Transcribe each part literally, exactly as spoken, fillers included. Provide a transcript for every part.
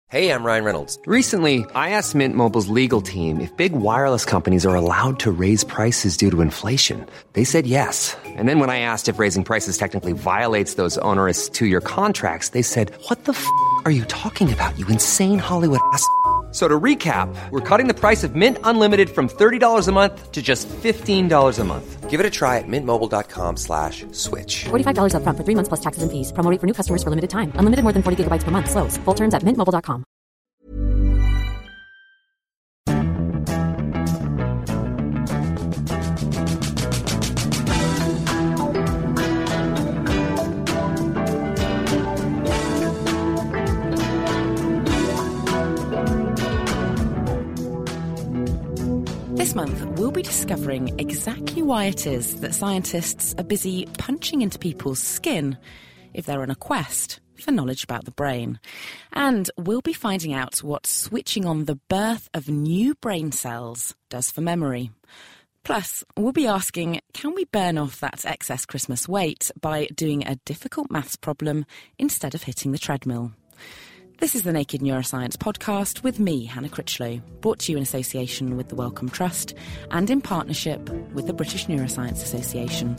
Hey, I'm Ryan Reynolds. Recently, I asked Mint Mobile's legal team if big wireless companies are allowed to raise prices due to inflation. They said yes. And then when I asked if raising prices technically violates those onerous two-year contracts, they said, what the f*** are you talking about, you insane Hollywood ass f- So to recap, we're cutting the price of Mint Unlimited from thirty dollars a month to just fifteen dollars a month. Give it a try at mintmobile.com slash switch. forty-five dollars up front for three months plus taxes and fees. Promo rate for new customers for limited time. Unlimited more than forty gigabytes per month. Slows full terms at mint mobile dot com. This month, we'll be discovering exactly why it is that scientists are busy punching into people's skin if they're on a quest for knowledge about the brain. And we'll be finding out what switching on the birth of new brain cells does for memory. Plus, we'll be asking, can we burn off that excess Christmas weight by doing a difficult maths problem instead of hitting the treadmill? This is the Naked Neuroscience podcast with me, Hannah Critchlow, brought to you in association with the Wellcome Trust and in partnership with the British Neuroscience Association.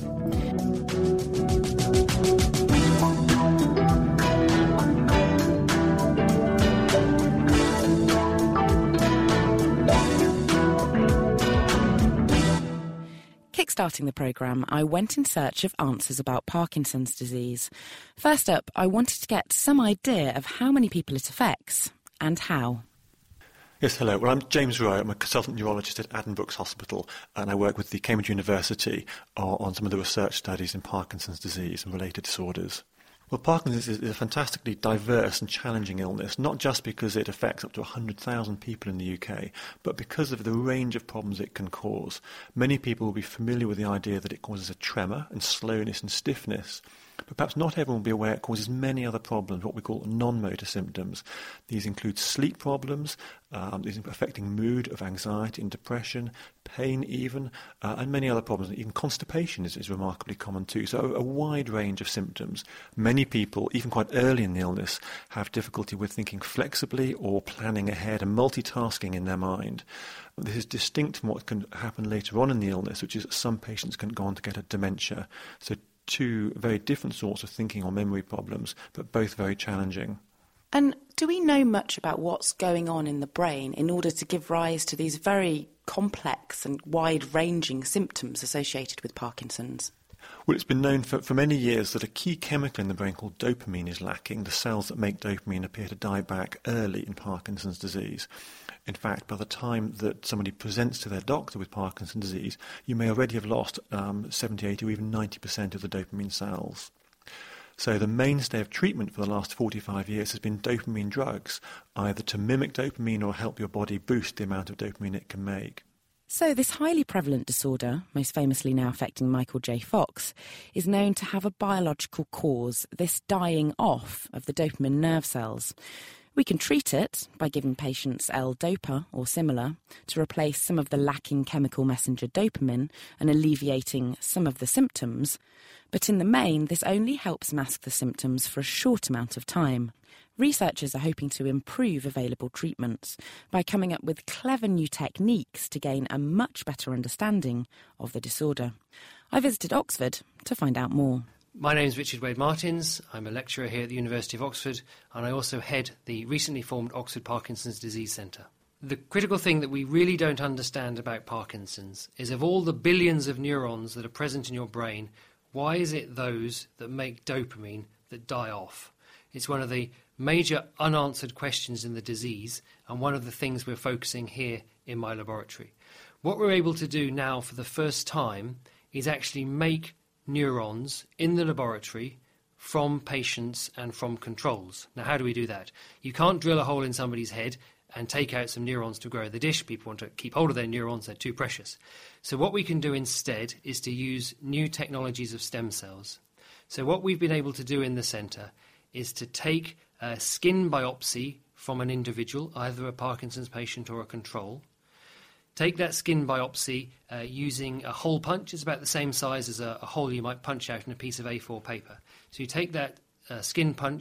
Kickstarting the programme, I went in search of answers about Parkinson's disease. First up, I wanted to get some idea of how many people it affects and how. Yes, hello. Well, I'm James Rowe. I'm a consultant neurologist at Addenbrooke's Hospital, and I work with the Cambridge University on some of the research studies in Parkinson's disease and related disorders. Well, Parkinson's is a fantastically diverse and challenging illness, not just because it affects up to one hundred thousand people in the U K, but because of the range of problems it can cause. Many people will be familiar with the idea that it causes a tremor and slowness and stiffness, but perhaps not everyone will be aware it causes many other problems, what we call non-motor symptoms. These include sleep problems, um, these affecting mood, of anxiety and depression, pain even, uh, and many other problems. Even constipation is, is remarkably common too. So a, a wide range of symptoms. Many people, even quite early in the illness, have difficulty with thinking flexibly or planning ahead and multitasking in their mind. This is distinct from what can happen later on in the illness, which is that some patients can go on to get a dementia. So two very different sorts of thinking or memory problems, but both very challenging. And do we know much about what's going on in the brain in order to give rise to these very complex and wide-ranging symptoms associated with Parkinson's? Well, it's been known for, for many years that a key chemical in the brain called dopamine is lacking. The cells that make dopamine appear to die back early in Parkinson's disease. In fact, by the time that somebody presents to their doctor with Parkinson's disease, you may already have lost um, seventy, eighty or even ninety percent of the dopamine cells. So the mainstay of treatment for the last forty-five years has been dopamine drugs, either to mimic dopamine or help your body boost the amount of dopamine it can make. So this highly prevalent disorder, most famously now affecting Michael J. Fox, is known to have a biological cause, this dying off of the dopamine nerve cells. We can treat it by giving patients L-Dopa or similar to replace some of the lacking chemical messenger dopamine and alleviating some of the symptoms. But in the main, this only helps mask the symptoms for a short amount of time. Researchers are hoping to improve available treatments by coming up with clever new techniques to gain a much better understanding of the disorder. I visited Oxford to find out more. My name is Richard Wade-Martins. I'm a lecturer here at the University of Oxford, and I also head the recently formed Oxford Parkinson's Disease Centre. The critical thing that we really don't understand about Parkinson's is of all the billions of neurons that are present in your brain, why is it those that make dopamine that die off? It's one of the major unanswered questions in the disease, and one of the things we're focusing here in my laboratory. What we're able to do now for the first time is actually make neurons in the laboratory from patients and from controls. Now, how do we do that? You can't drill a hole in somebody's head and take out some neurons to grow the dish. People want to keep hold of their neurons, they're too precious. So what we can do instead is to use new technologies of stem cells. So what we've been able to do in the centre is to take a skin biopsy from an individual, either a Parkinson's patient or a control, take that skin biopsy uh, using a hole punch. It's about the same size as a, a hole you might punch out in a piece of A four paper. So you take that uh, skin punch,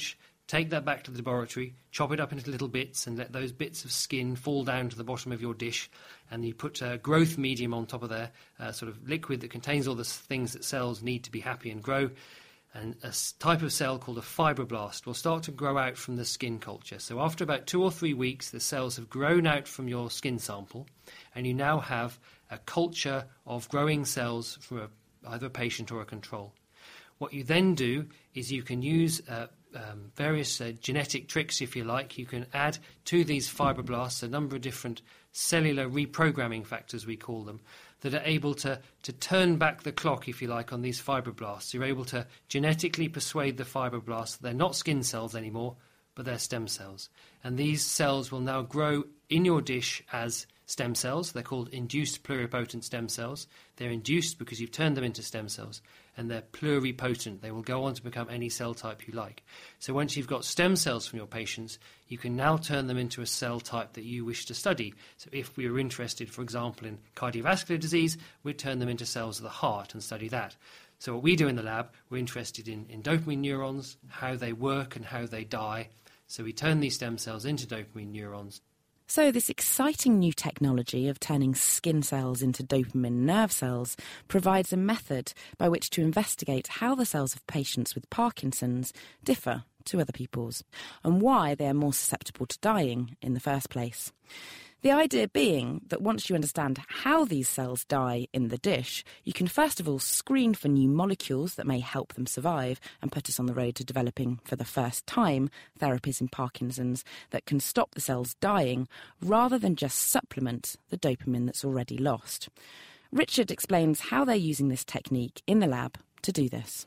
take that back to the laboratory, chop it up into little bits, and let those bits of skin fall down to the bottom of your dish. And you put a growth medium on top of there, a sort of liquid that contains all the things that cells need to be happy and grow. And a type of cell called a fibroblast will start to grow out from the skin culture. So after about two or three weeks, the cells have grown out from your skin sample, and you now have a culture of growing cells from a, either a patient or a control. What you then do is you can use uh, um, various uh, genetic tricks, if you like. You can add to these fibroblasts a number of different cellular reprogramming factors, we call them, that are able to, to turn back the clock, if you like, on these fibroblasts. You're able to genetically persuade the fibroblasts that they're not skin cells anymore, but they're stem cells. And these cells will now grow in your dish as stem cells. They're called induced pluripotent stem cells. They're induced because you've turned them into stem cells, and they're pluripotent. They will go on to become any cell type you like. So once you've got stem cells from your patients, you can now turn them into a cell type that you wish to study. So if we were interested, for example, in cardiovascular disease, we'd turn them into cells of the heart and study that. So what we do in the lab, we're interested in, in dopamine neurons, how they work and how they die. So we turn these stem cells into dopamine neurons. So this exciting new technology of turning skin cells into dopamine nerve cells provides a method by which to investigate how the cells of patients with Parkinson's differ to other people's and why they are more susceptible to dying in the first place. The idea being that once you understand how these cells die in the dish, you can first of all screen for new molecules that may help them survive and put us on the road to developing for the first time therapies in Parkinson's that can stop the cells dying rather than just supplement the dopamine that's already lost. Richard explains how they're using this technique in the lab to do this.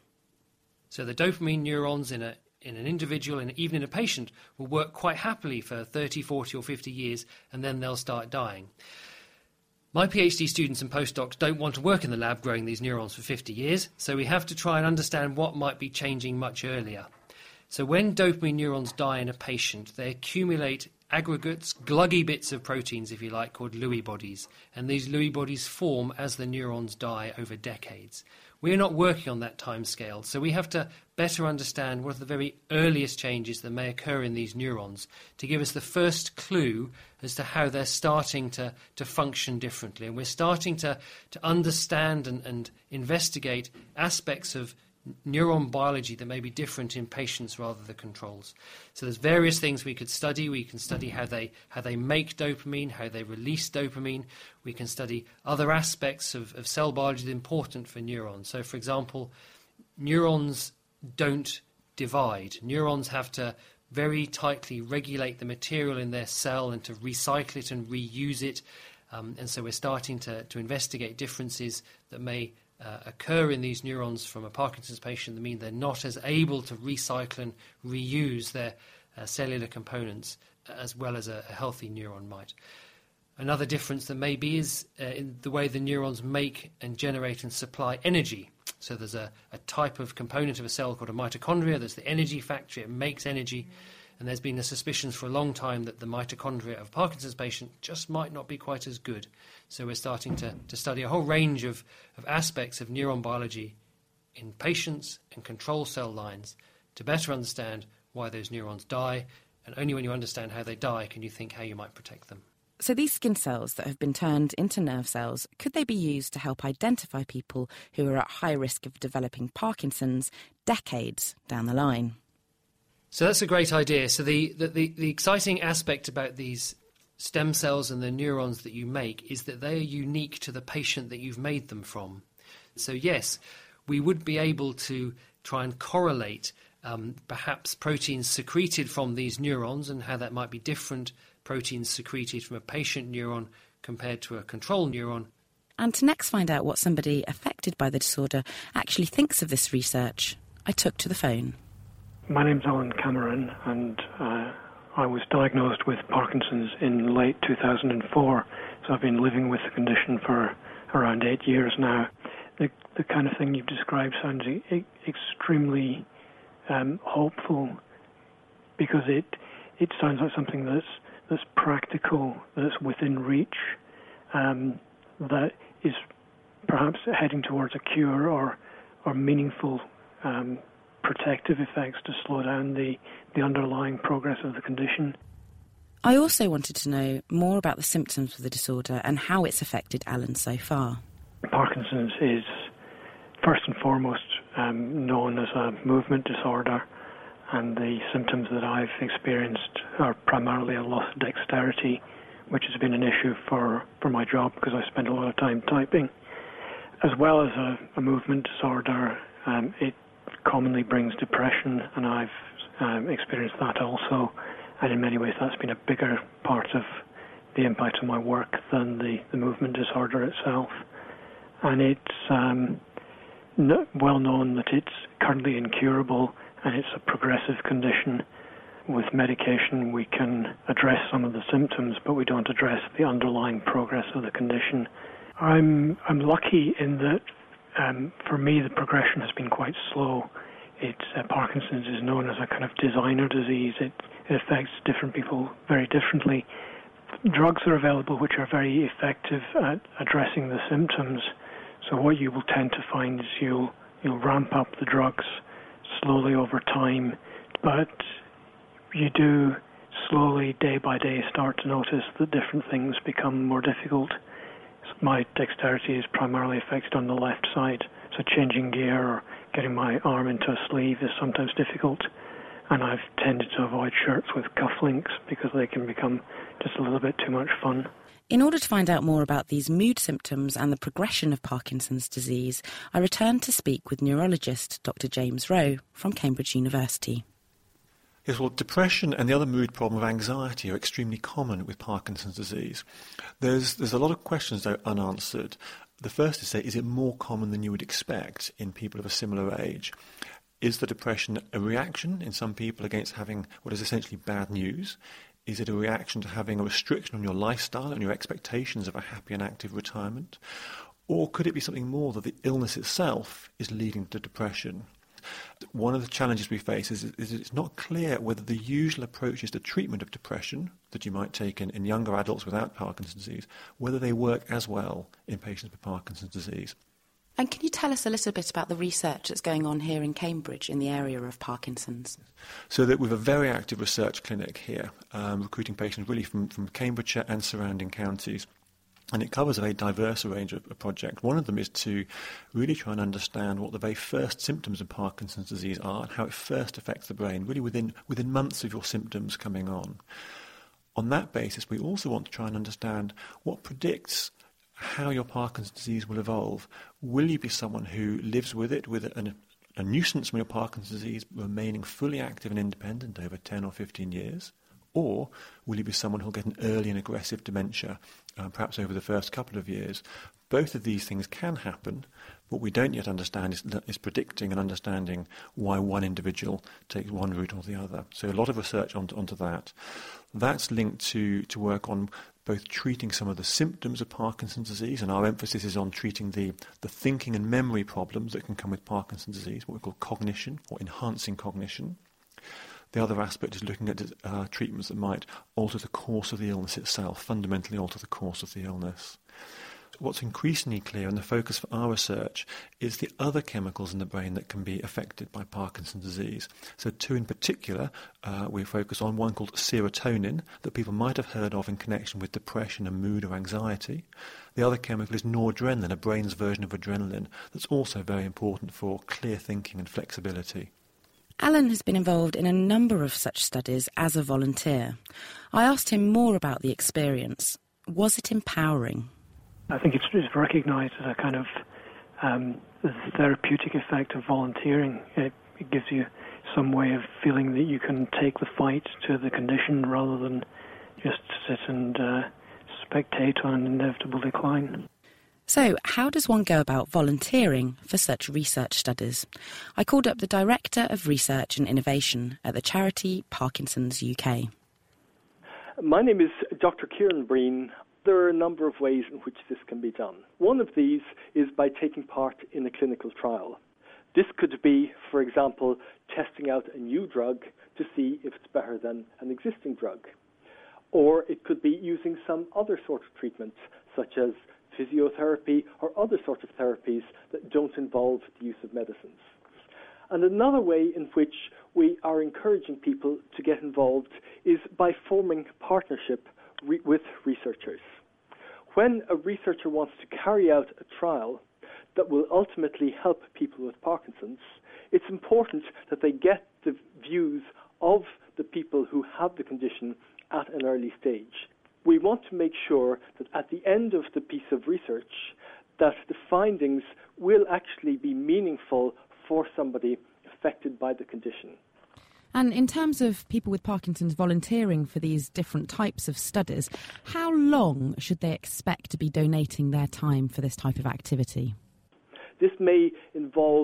So the dopamine neurons in a in an individual and even in a patient will work quite happily for thirty, forty or fifty years, and then they'll start dying. My PhD students and postdocs don't want to work in the lab growing these neurons for fifty years, so we have to try and understand what might be changing much earlier. So when dopamine neurons die in a patient, they accumulate aggregates, gluggy bits of proteins, if you like, called Lewy bodies, and these Lewy bodies form as the neurons die over decades. We're not working on that time scale, so we have to better understand what are the very earliest changes that may occur in these neurons to give us the first clue as to how they're starting to, to function differently. And we're starting to, to understand and, and investigate aspects of neuron biology that may be different in patients rather than controls. So there's various things we could study. We can study how they how they make dopamine, how they release dopamine. We can study other aspects of, of cell biology that are important for neurons. So, for example, neurons don't divide. Neurons have to very tightly regulate the material in their cell and to recycle it and reuse it. Um, and so we're starting to, to investigate differences that may Uh, occur in these neurons from a Parkinson's patient that mean they're not as able to recycle and reuse their uh, cellular components as well as a, a healthy neuron might. Another difference that may be is uh, in the way the neurons make and generate and supply energy. So there's a, a type of component of a cell called a mitochondria. There's the energy factory. It makes energy. And there's been a suspicion for a long time that the mitochondria of a Parkinson's patient just might not be quite as good. So we're starting to, to study a whole range of, of aspects of neuron biology in patients and control cell lines to better understand why those neurons die. And only when you understand how they die can you think how you might protect them. So these skin cells that have been turned into nerve cells, could they be used to help identify people who are at high risk of developing Parkinson's decades down the line? So that's a great idea. So the, the, the, the exciting aspect about these stem cells and the neurons that you make is that they are unique to the patient that you've made them from. So yes, we would be able to try and correlate um, perhaps proteins secreted from these neurons and how that might be different proteins secreted from a patient neuron compared to a control neuron. And to next find out what somebody affected by the disorder actually thinks of this research, I took to the phone. My name's Alan Cameron, and uh, I was diagnosed with Parkinson's in late two thousand four, so I've been living with the condition for around eight years now. The, the kind of thing you've described sounds e- extremely um, hopeful, because it it sounds like something that's that's practical, that's within reach, um, that is perhaps heading towards a cure or or meaningful um protective effects to slow down the, the underlying progress of the condition. I also wanted to know more about the symptoms of the disorder and how it's affected Alan so far. Parkinson's is first and foremost um, known as a movement disorder, and the symptoms that I've experienced are primarily a loss of dexterity, which has been an issue for, for my job because I spend a lot of time typing. As well as a, a movement disorder, um, it commonly brings depression, and I've um, experienced that also. And in many ways, that's been a bigger part of the impact of my work than the, the movement disorder itself. And it's um, no, well known that it's currently incurable, and it's a progressive condition. With medication, we can address some of the symptoms, but we don't address the underlying progress of the condition. I'm I'm lucky in that, um, for me, the progression has been quite slow. It's uh, Parkinson's is known as a kind of designer disease. It, it affects different people very differently. Drugs are available which are very effective at addressing the symptoms. So what you will tend to find is you'll you'll ramp up the drugs slowly over time, but you do slowly, day by day, start to notice that different things become more difficult. So my dexterity is primarily affected on the left side, so changing gear or getting my arm into a sleeve is sometimes difficult, and I've tended to avoid shirts with cufflinks because they can become just a little bit too much fun. In order to find out more about these mood symptoms and the progression of Parkinson's disease, I returned to speak with neurologist Doctor James Rowe from Cambridge University. Yes, well, depression and the other mood problem of anxiety are extremely common with Parkinson's disease. There's there's a lot of questions, though, unanswered. The first is, say, is it more common than you would expect in people of a similar age? Is the depression a reaction in some people against having what is essentially bad news? Is it a reaction to having a restriction on your lifestyle and your expectations of a happy and active retirement? Or could it be something more, that the illness itself is leading to depression? One of the challenges we face is, is it's not clear whether the usual approaches to treatment of depression that you might take in, in younger adults without Parkinson's disease, whether they work as well in patients with Parkinson's disease. And can you tell us a little bit about the research that's going on here in Cambridge in the area of Parkinson's? So that we have a very active research clinic here, um, recruiting patients really from, from Cambridgeshire and surrounding counties. And it covers a very diverse range of, of projects. One of them is to really try and understand what the very first symptoms of Parkinson's disease are and how it first affects the brain, really within, within months of your symptoms coming on. On that basis, we also want to try and understand what predicts how your Parkinson's disease will evolve. Will you be someone who lives with it, with a, a nuisance from your Parkinson's disease remaining fully active and independent over ten or fifteen years? Or will you be someone who'll get an early and aggressive dementia, uh, perhaps over the first couple of years? Both of these things can happen. What we don't yet understand is, is predicting and understanding why one individual takes one route or the other. So a lot of research onto, onto that. That's linked to, to work on both treating some of the symptoms of Parkinson's disease, and our emphasis is on treating the, the thinking and memory problems that can come with Parkinson's disease, what we call cognition or enhancing cognition. The other aspect is looking at uh, treatments that might alter the course of the illness itself, fundamentally alter the course of the illness. What's increasingly clear, and the focus for our research, is the other chemicals in the brain that can be affected by Parkinson's disease. So two in particular, uh, we focus on one called serotonin, that people might have heard of in connection with depression and mood or anxiety. The other chemical is noradrenaline, a brain's version of adrenaline, that's also very important for clear thinking and flexibility. Alan has been involved in a number of such studies as a volunteer. I asked him more about the experience. Was it empowering? I think it's, it's recognised as a kind of um, therapeutic effect of volunteering. It, it gives you some way of feeling that you can take the fight to the condition rather than just sit and uh, spectate on an inevitable decline. So, how does one go about volunteering for such research studies? I called up the Director of Research and Innovation at the charity Parkinson's U K. My name is Doctor Kieran Breen. There are a number of ways in which this can be done. One of these is by taking part in a clinical trial. This could be, for example, testing out a new drug to see if it's better than an existing drug. Or it could be using some other sort of treatment, such as physiotherapy or other sorts of therapies that don't involve the use of medicines. And another way in which we are encouraging people to get involved is by forming partnership re- with researchers. When a researcher wants to carry out a trial that will ultimately help people with Parkinson's, it's important that they get the views of the people who have the condition at an early stage. We want to make sure that at the end of the piece of research, that the findings will actually be meaningful for somebody affected by the condition. And in terms of people with Parkinson's volunteering for these different types of studies, how long should they expect to be donating their time for this type of activity? This may involve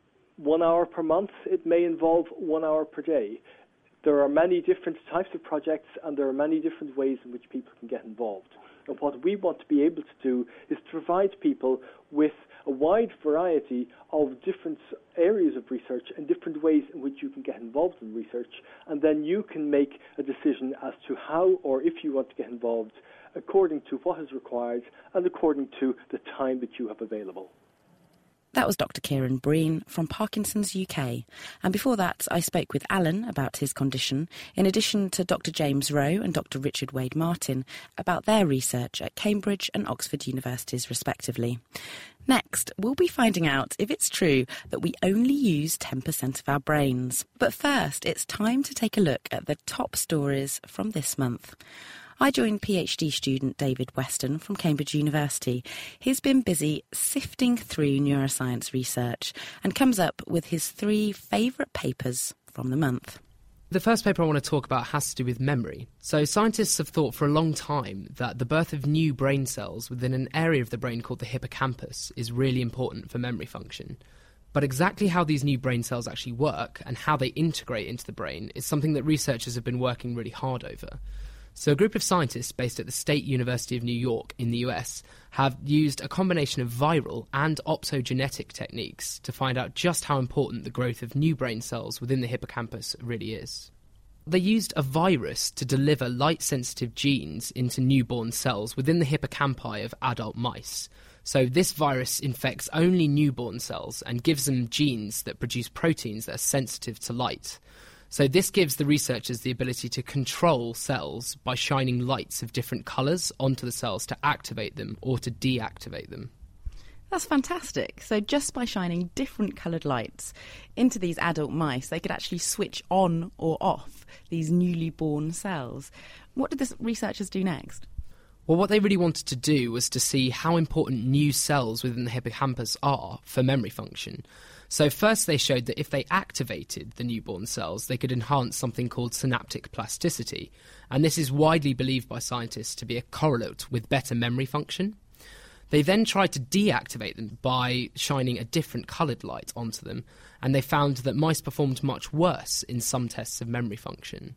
one hour per month. It may involve one hour per day. There are many different types of projects, and there are many different ways in which people can get involved. And what we want to be able to do is to provide people with a wide variety of different areas of research and different ways in which you can get involved in research, and then you can make a decision as to how or if you want to get involved according to what is required and according to the time that you have available. That was Doctor Kieran Breen from Parkinson's U K. And before that, I spoke with Alan about his condition, in addition to Doctor James Rowe and Doctor Richard Wade Martin about their research at Cambridge and Oxford universities, respectively. Next, we'll be finding out if it's true that we only use ten percent of our brains. But first, it's time to take a look at the top stories from this month. I joined PhD student David Weston from Cambridge University. He's been busy sifting through neuroscience research and comes up with his three favourite papers from the month. The first paper I want to talk about has to do with memory. So scientists have thought for a long time that the birth of new brain cells within an area of the brain called the hippocampus is really important for memory function. But exactly how these new brain cells actually work and how they integrate into the brain is something that researchers have been working really hard over. So a group of scientists based at the State University of New York in the U S have used a combination of viral and optogenetic techniques to find out just how important the growth of new brain cells within the hippocampus really is. They used a virus to deliver light-sensitive genes into newborn cells within the hippocampi of adult mice. So this virus infects only newborn cells and gives them genes that produce proteins that are sensitive to light. So this gives the researchers the ability to control cells by shining lights of different colours onto the cells to activate them or to deactivate them. That's fantastic. So just by shining different coloured lights into these adult mice, they could actually switch on or off these newly born cells. What did the researchers do next? Well, what they really wanted to do was to see how important new cells within the hippocampus are for memory function. So first they showed that if they activated the newborn cells, they could enhance something called synaptic plasticity. And this is widely believed by scientists to be a correlate with better memory function. They then tried to deactivate them by shining a different coloured light onto them, and they found that mice performed much worse in some tests of memory function.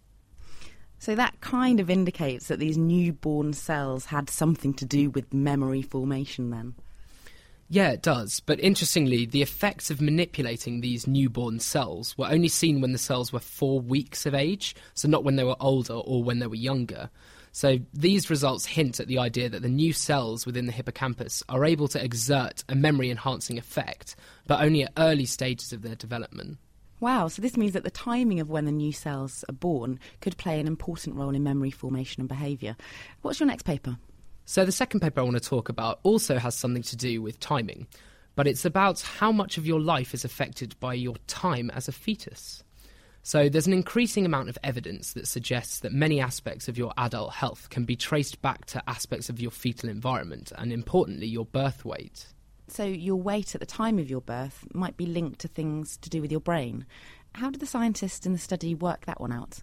So that kind of indicates that these newborn cells had something to do with memory formation then? Yeah, it does. But interestingly, the effects of manipulating these newborn cells were only seen when the cells were four weeks of age, so not when they were older or when they were younger. So these results hint at the idea that the new cells within the hippocampus are able to exert a memory-enhancing effect, but only at early stages of their development. Wow, so this means that the timing of when the new cells are born could play an important role in memory formation and behaviour. What's your next paper? So the second paper I want to talk about also has something to do with timing, but it's about how much of your life is affected by your time as a fetus. So there's an increasing amount of evidence that suggests that many aspects of your adult health can be traced back to aspects of your fetal environment and, importantly, your birth weight. So your weight at the time of your birth might be linked to things to do with your brain. How did the scientists in the study work that one out?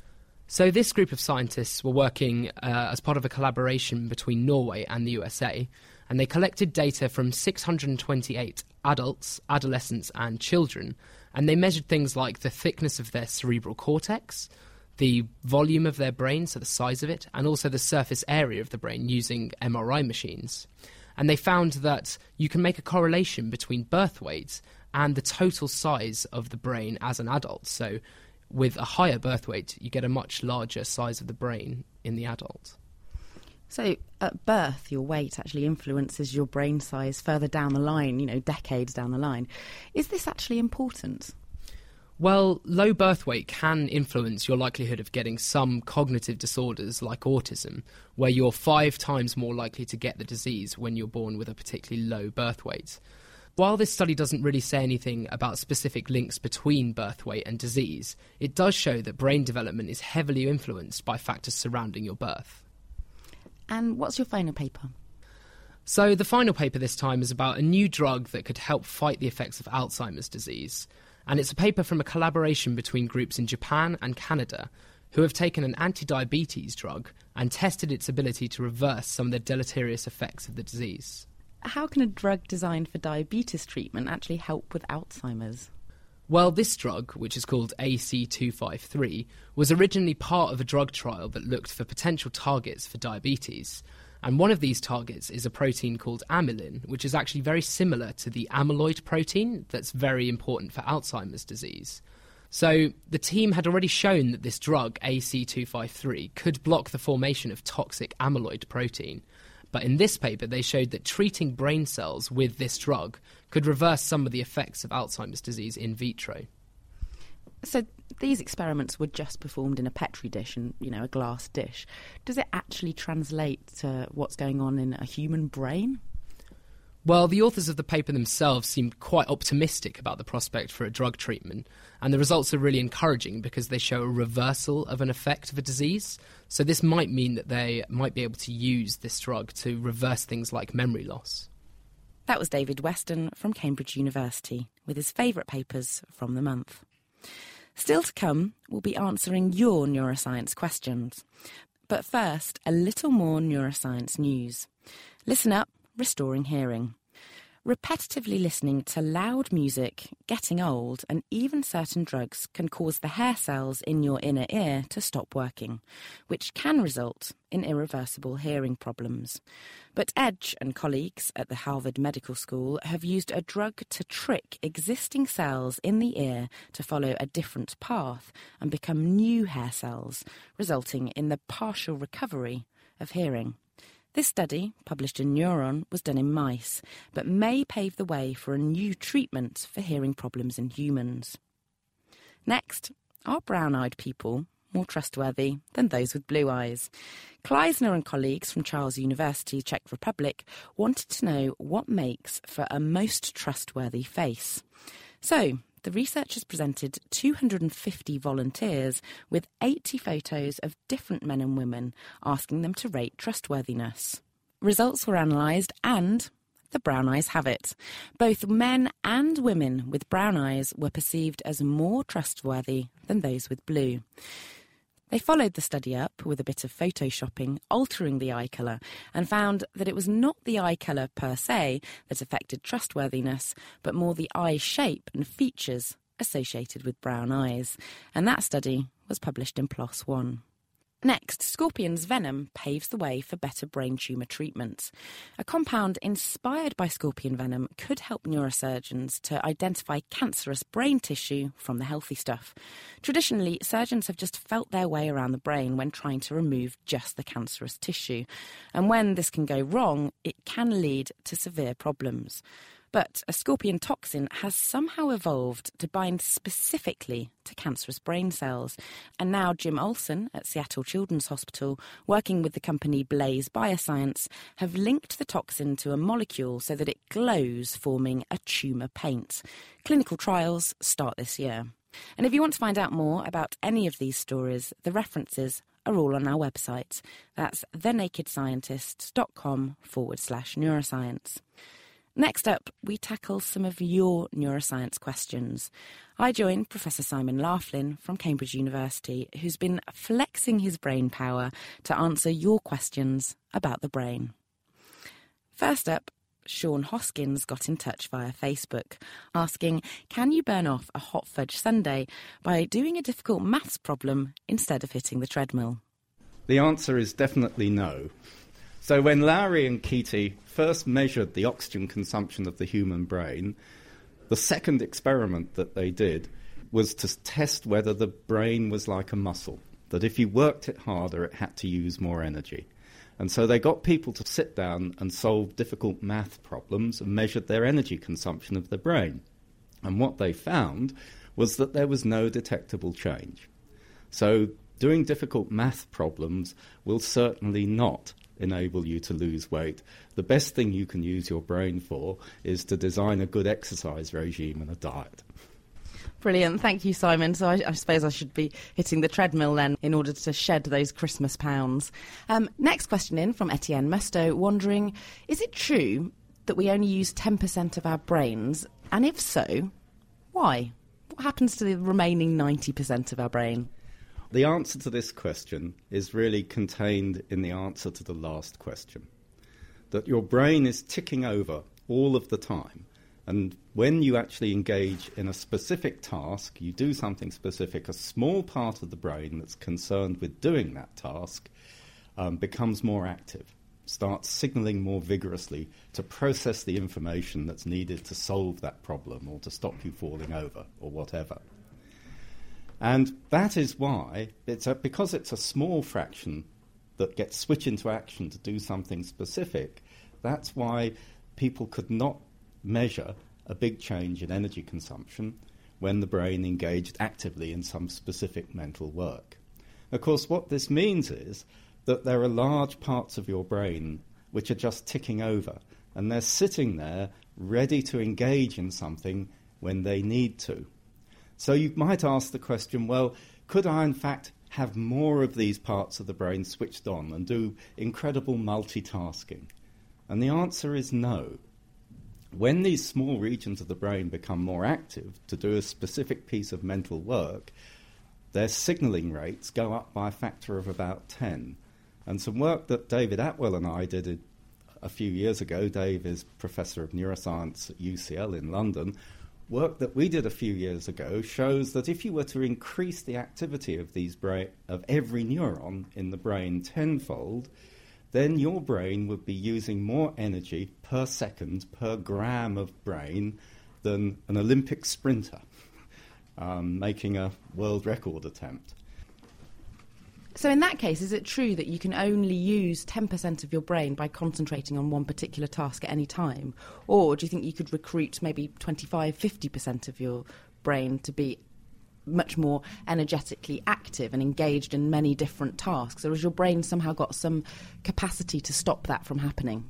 So this group of scientists were working uh, as part of a collaboration between Norway and the U S A, and they collected data from six hundred twenty-eight adults, adolescents and children, and they measured things like the thickness of their cerebral cortex, the volume of their brain, so the size of it, and also the surface area of the brain using M R I machines. And they found that you can make a correlation between birth weight and the total size of the brain as an adult. So with a higher birth weight, you get a much larger size of the brain in the adult. So at birth, your weight actually influences your brain size further down the line, you know, decades down the line. Is this actually important? Well, low birth weight can influence your likelihood of getting some cognitive disorders like autism, where you're five times more likely to get the disease when you're born with a particularly low birth weight. While this study doesn't really say anything about specific links between birth weight and disease, it does show that brain development is heavily influenced by factors surrounding your birth. And what's your final paper? So the final paper this time is about a new drug that could help fight the effects of Alzheimer's disease. And it's a paper from a collaboration between groups in Japan and Canada who have taken an anti-diabetes drug and tested its ability to reverse some of the deleterious effects of the disease. How can a drug designed for diabetes treatment actually help with Alzheimer's? Well, this drug, which is called A C two fifty-three, was originally part of a drug trial that looked for potential targets for diabetes. And one of these targets is a protein called amylin, which is actually very similar to the amyloid protein that's very important for Alzheimer's disease. So the team had already shown that this drug, A C two fifty-three, could block the formation of toxic amyloid protein. But in this paper, they showed that treating brain cells with this drug could reverse some of the effects of Alzheimer's disease in vitro. So these experiments were just performed in a Petri dish and, you know, a glass dish. Does it actually translate to what's going on in a human brain? Well, the authors of the paper themselves seemed quite optimistic about the prospect for a drug treatment, and the results are really encouraging because they show a reversal of an effect of a disease. So this might mean that they might be able to use this drug to reverse things like memory loss. That was David Weston from Cambridge University with his favourite papers from the month. Still to come, we'll be answering your neuroscience questions. But first, a little more neuroscience news. Listen up, restoring hearing. Repetitively listening to loud music, getting old, and even certain drugs can cause the hair cells in your inner ear to stop working, which can result in irreversible hearing problems. But Edge and colleagues at the Harvard Medical School have used a drug to trick existing cells in the ear to follow a different path and become new hair cells, resulting in the partial recovery of hearing. This study, published in Neuron, was done in mice, but may pave the way for a new treatment for hearing problems in humans. Next, are brown-eyed people more trustworthy than those with blue eyes? Kleisner and colleagues from Charles University, Czech Republic, wanted to know what makes for a most trustworthy face. So, the researchers presented two hundred fifty volunteers with eighty photos of different men and women, asking them to rate trustworthiness. Results were analysed and the brown eyes have it. Both men and women with brown eyes were perceived as more trustworthy than those with blue. They followed the study up with a bit of photoshopping, altering the eye colour, and found that it was not the eye colour per se that affected trustworthiness, but more the eye shape and features associated with brown eyes. And that study was published in PLOS One. Next, scorpion's venom paves the way for better brain tumour treatment. A compound inspired by scorpion venom could help neurosurgeons to identify cancerous brain tissue from the healthy stuff. Traditionally, surgeons have just felt their way around the brain when trying to remove just the cancerous tissue. And when this can go wrong, it can lead to severe problems. But a scorpion toxin has somehow evolved to bind specifically to cancerous brain cells. And now Jim Olson at Seattle Children's Hospital, working with the company Blaze Bioscience, have linked the toxin to a molecule so that it glows, forming a tumour paint. Clinical trials start this year. And if you want to find out more about any of these stories, the references are all on our website. That's thenakedscientists.com forward slash neuroscience. Next up, we tackle some of your neuroscience questions. I join Professor Simon Laughlin from Cambridge University, who's been flexing his brain power to answer your questions about the brain. First up, Sean Hoskins got in touch via Facebook, asking, can you burn off a hot fudge sundae by doing a difficult maths problem instead of hitting the treadmill? The answer is definitely no. So when Lowry and Keaty first measured the oxygen consumption of the human brain, the second experiment that they did was to test whether the brain was like a muscle, that if you worked it harder, it had to use more energy. And so they got people to sit down and solve difficult math problems and measured their energy consumption of the brain. And what they found was that there was no detectable change. So doing difficult math problems will certainly not enable you to lose weight. The best thing you can use your brain for is to design a good exercise regime and a diet. Brilliant. Thank you, Simon. So I, I suppose I should be hitting the treadmill then in order to shed those Christmas pounds. Um, next question in from Etienne Musto, wondering, is it true that we only use ten percent of our brains? And if so, why? What happens to the remaining ninety percent of our brain? The answer to this question is really contained in the answer to the last question, that your brain is ticking over all of the time. And when you actually engage in a specific task, you do something specific, a small part of the brain that's concerned with doing that task um, becomes more active, starts signalling more vigorously to process the information that's needed to solve that problem or to stop you falling over or whatever. And that is why, it's a, because it's a small fraction that gets switched into action to do something specific, that's why people could not measure a big change in energy consumption when the brain engaged actively in some specific mental work. Of course, what this means is that there are large parts of your brain which are just ticking over, and they're sitting there ready to engage in something when they need to. So you might ask the question, well, could I in fact have more of these parts of the brain switched on and do incredible multitasking? And the answer is no. When these small regions of the brain become more active to do a specific piece of mental work, their signalling rates go up by a factor of about ten. And some work that David Atwell and I did a few years ago, Dave is Professor of Neuroscience at U C L in London, work that we did a few years ago shows that if you were to increase the activity of these bra- of every neuron in the brain tenfold, then your brain would be using more energy per second, per gram of brain, than an Olympic sprinter um, making a world record attempt. So in that case, is it true that you can only use ten percent of your brain by concentrating on one particular task at any time? Or do you think you could recruit maybe twenty-five, fifty percent of your brain to be much more energetically active and engaged in many different tasks? Or has your brain somehow got some capacity to stop that from happening?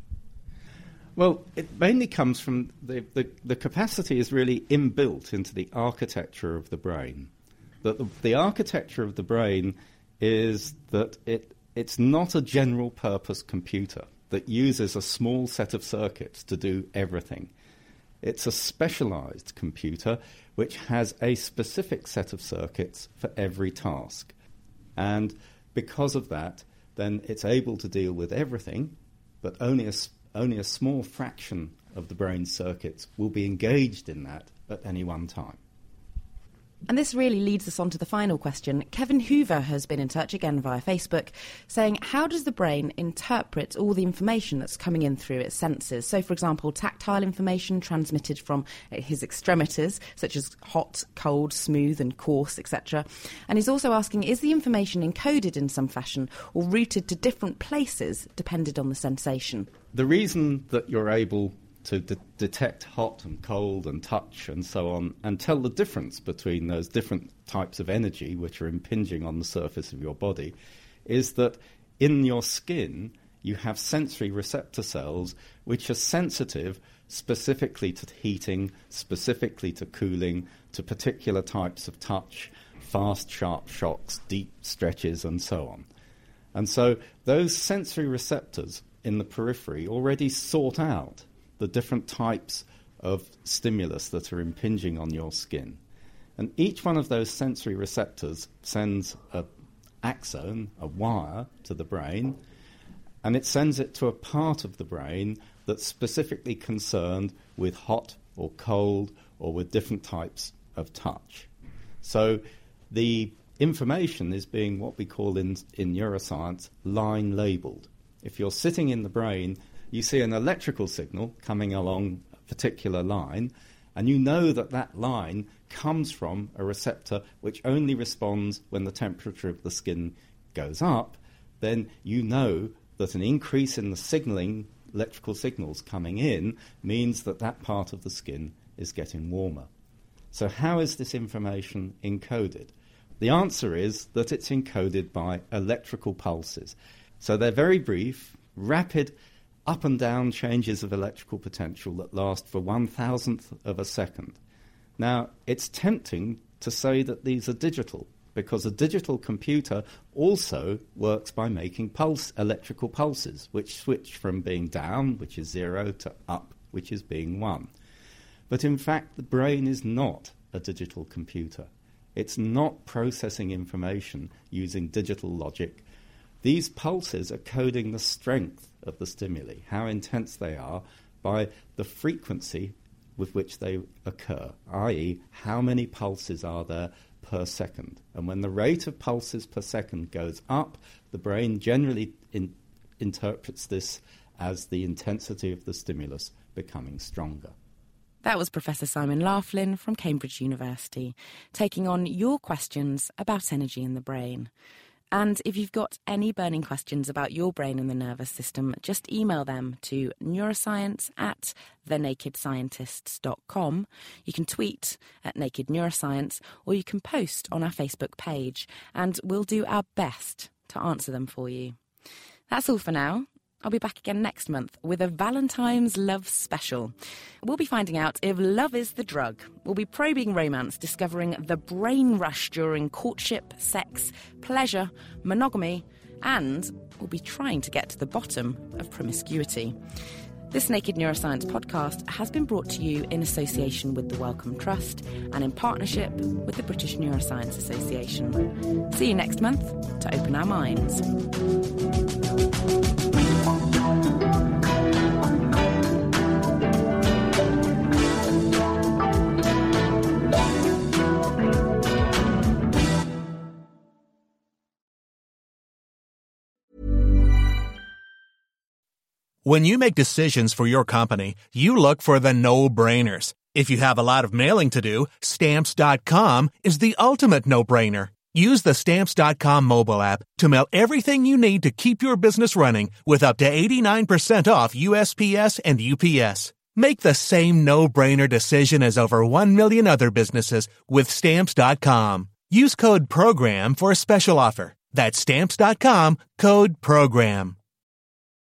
Well, it mainly comes from the, the, the capacity is really inbuilt into the architecture of the brain. That the, the architecture of the brain is that it it's not a general-purpose computer that uses a small set of circuits to do everything. It's a specialized computer which has a specific set of circuits for every task. And because of that, then it's able to deal with everything, but only a, only a small fraction of the brain's circuits will be engaged in that at any one time. And this really leads us on to the final question. Kevin Hoover has been in touch again via Facebook saying, how does the brain interpret all the information that's coming in through its senses? So, for example, tactile information transmitted from his extremities, such as hot, cold, smooth and coarse, et cetera. And he's also asking, is the information encoded in some fashion or routed to different places depending on the sensation? The reason that you're able to de- detect hot and cold and touch and so on, and tell the difference between those different types of energy which are impinging on the surface of your body, is that in your skin you have sensory receptor cells which are sensitive specifically to heating, specifically to cooling, to particular types of touch, fast, sharp shocks, deep stretches, and so on. And so those sensory receptors in the periphery already sort out the different types of stimulus that are impinging on your skin. And each one of those sensory receptors sends an axon, a wire, to the brain, and it sends it to a part of the brain that's specifically concerned with hot or cold or with different types of touch. So the information is being what we call in, in neuroscience line labeled. If you're sitting in the brain, you see an electrical signal coming along a particular line, and you know that that line comes from a receptor which only responds when the temperature of the skin goes up, then you know that an increase in the signaling, electrical signals coming in, means that that part of the skin is getting warmer. So how is this information encoded? The answer is that it's encoded by electrical pulses. So they're very brief, rapid up and down changes of electrical potential that last for one thousandth of a second. Now, it's tempting to say that these are digital, because a digital computer also works by making pulse electrical pulses, which switch from being down, which is zero, to up, which is being one. But in fact, the brain is not a digital computer. It's not processing information using digital logic. These pulses are coding the strength of the stimuli, how intense they are, by the frequency with which they occur, that is, how many pulses are there per second. And when the rate of pulses per second goes up, the brain generally in- interprets this as the intensity of the stimulus becoming stronger. That was Professor Simon Laughlin from Cambridge University, taking on your questions about energy in the brain. And if you've got any burning questions about your brain and the nervous system, just email them to neuroscience at the naked scientists dot com. You can tweet at Naked Neuroscience, or you can post on our Facebook page, and we'll do our best to answer them for you. That's all for now. I'll be back again next month with a Valentine's Love special. We'll be finding out if love is the drug. We'll be probing romance, discovering the brain rush during courtship, sex, pleasure, monogamy, and we'll be trying to get to the bottom of promiscuity. This Naked Neuroscience podcast has been brought to you in association with the Wellcome Trust and in partnership with the British Neuroscience Association. See you next month to open our minds. When you make decisions for your company, you look for the no-brainers. If you have a lot of mailing to do, Stamps dot com is the ultimate no-brainer. Use the Stamps dot com mobile app to mail everything you need to keep your business running with up to eighty-nine percent off U S P S and U P S. Make the same no-brainer decision as over one million other businesses with Stamps dot com. Use code PROGRAM for a special offer. That's Stamps dot com, code PROGRAM.